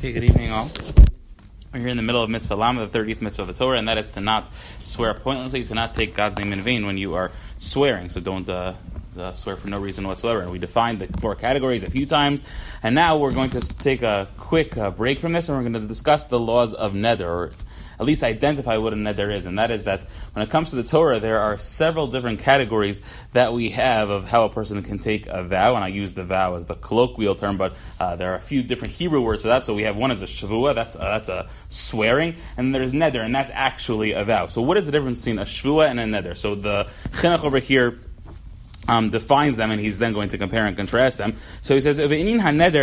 Okay, good evening all. We're here in the middle of Mitzvah Lama, the 30th Mitzvah of the Torah, and that is to not swear pointlessly, to not take God's name in vain when you are swearing. So don't swear for no reason whatsoever. And we defined the four categories a few times, and now we're going to take a quick break from this, and we're going to discuss the laws of neder, or at least identify what a neder is. And that is that when it comes to the Torah, there are several different categories that we have of how a person can take a vow, and I use the vow as the colloquial term, but there are a few different Hebrew words for that. So we have one as a shavua, that's a swearing, and there's neder, and that's actually a vow. So what is the difference between a shavua and a neder? So the chinuch over here defines them, and he's then going to compare and contrast them. So he says, when it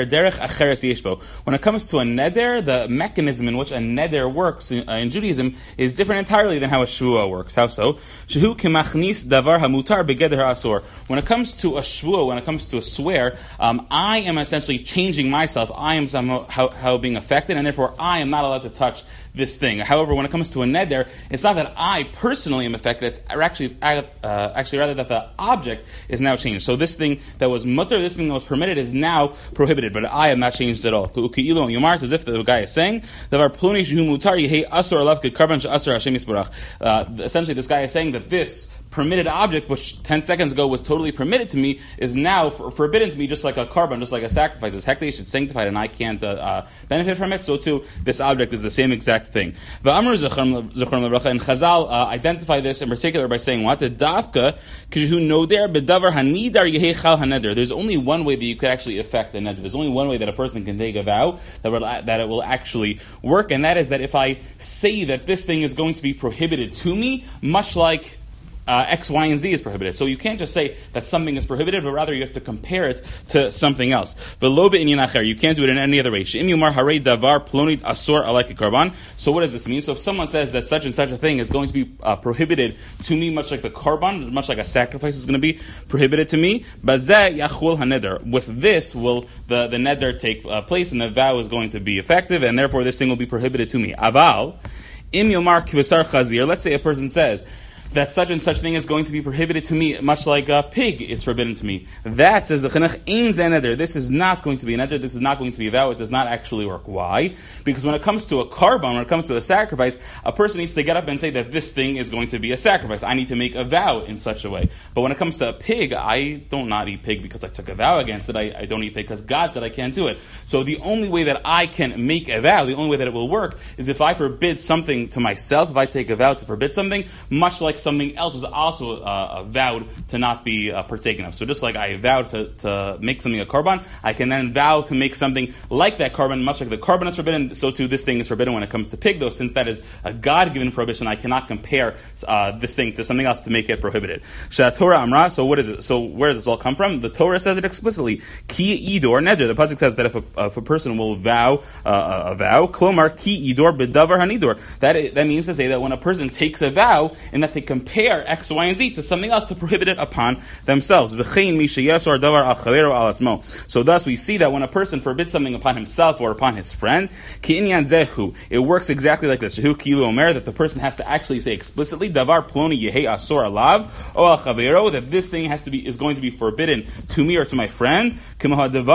comes to a neder, the mechanism in which a neder works in Judaism is different entirely than how a shvua works. How so? When it comes to a shvua, when it comes to a swear, I am essentially changing myself. I am somehow being affected, and therefore I am not allowed to touch this thing. However, when it comes to a neder, it's not that I personally am affected, it's actually rather that the object is now changed. So this thing that was mutter, this thing that was permitted is now prohibited, but I am not changed at all. It's as if the guy is saying, essentially this guy is saying that this permitted object, which 10 seconds ago was totally permitted to me, is now forbidden to me, just like a korban, just like a sacrifice. It's hekdesh, it's sanctified, and I can't benefit from it. So too, this object is the same exact thing. And Chazal identify this in particular by saying what? There's only one way that you could actually affect a neder. There's only one way that a person can take a vow that it will actually work, and that is that if I say that this thing is going to be prohibited to me, much like X, Y, and Z is prohibited. So you can't just say that something is prohibited, but rather you have to compare it to something else. You can't do it in any other way. So what does this mean? So if someone says that such and such a thing is going to be prohibited to me, much like the korban, much like a sacrifice is going to be prohibited to me, with this will the neder take place, and the vow is going to be effective, and therefore this thing will be prohibited to me. Aval, let's say a person says that such and such thing is going to be prohibited to me, much like a pig is forbidden to me. That, says the chinuch, ein ze neder. This is not going to be a neder. This is not going to be a vow. It does not actually work. Why? Because when it comes to a korban, when it comes to a sacrifice, a person needs to get up and say that this thing is going to be a sacrifice. I need to make a vow in such a way. But when it comes to a pig, I don't not eat pig because I took a vow against it. I don't eat pig because God said I can't do it. So the only way that I can make a vow, the only way that it will work, is if I forbid something to myself, if I take a vow to forbid something, much like something else was also vowed to not be partaken of. So just like I vowed to make something a korban, I can then vow to make something like that korban, much like the korban is forbidden, so too this thing is forbidden when it comes to pig, though since that is a God-given prohibition, I cannot compare this thing to something else to make it prohibited. Torah Amra, so what is it? So where does this all come from? The Torah says it explicitly. Ki idor neder. The pasuk says that if a person will vow a vow, klomar ki idor bedavar hanidor. That means to say that when a person takes a vow, and that they compare X, Y, and Z to something else to prohibit it upon themselves. So thus we see that when a person forbids something upon himself or upon his friend, it works exactly like this. That the person has to actually say explicitly, that this thing is going to be forbidden to me or to my friend, much like the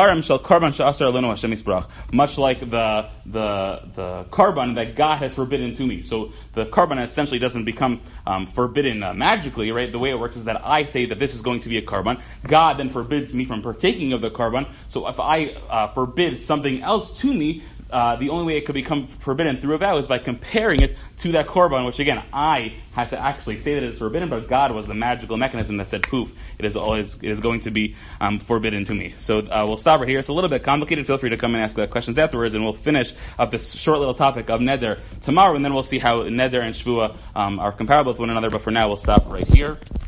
korban that God has forbidden to me. So the korban essentially doesn't become forbidden magically, right? The way it works is that I say that this is going to be a korban. God then forbids me from partaking of the korban. So if I forbid something else to me, the only way it could become forbidden through a vow is by comparing it to that korban, which again, I had to actually say that it's forbidden, but God was the magical mechanism that said, poof, it is going to be forbidden to me. So we'll stop right here. It's a little bit complicated. Feel free to come and ask questions afterwards, and we'll finish up this short little topic of neder tomorrow, and then we'll see how neder and shvua are comparable with one another. But for now, we'll stop right here.